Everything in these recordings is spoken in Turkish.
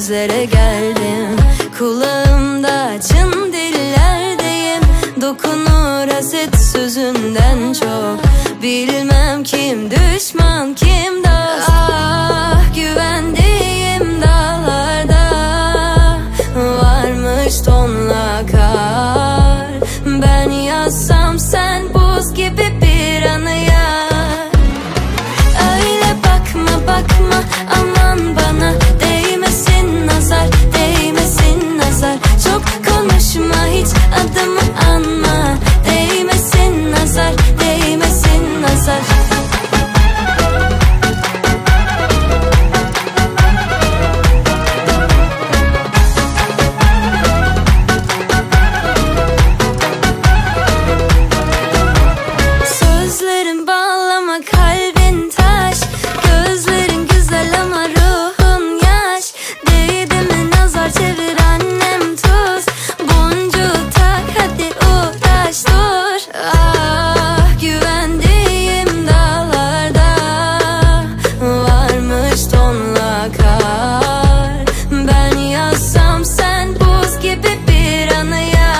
gözlere geldim. Kulağımda çın dillerdeyim. Dokunur haset sözünden çok. Bilmem kim düşman kim dost. Ah, güvendiğim dağlarda varmış tonla kar. Ben yazsam sen buz gibi bir anıya. Öyle bakma bakma aman bana, değmesin nazar, değmesin nazar. Çok konuşma hiç adımı anma, değmesin nazar, değmesin nazar. Sözlerin bağlama kalbin taş, gözlerin güzel ama ruhun yaş. Değdi mi nazar çevir annem tuz, boncuğu tak hadi uğraş dur. Ah, güvendiğim dağlarda varmış tonla kar. Ben yazsam sen buz gibi bir anıya.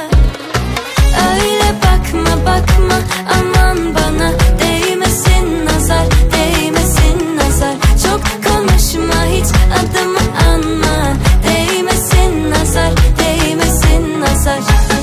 Öyle bakma bakma aman bana, değmesin nazar, değmesin nazar. Çok konuşma hiç adımı anma, değmesin nazar, değmesin nazar.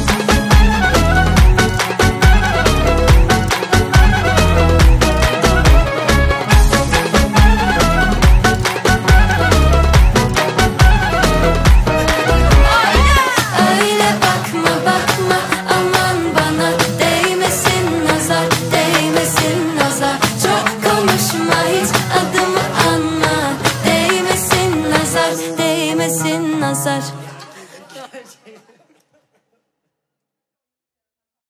Öyle bakma bakma aman bana, değmesin nazar, değmesin nazar. Çok konuşma hiç adımı anma, değmesin nazar, değmesin nazar.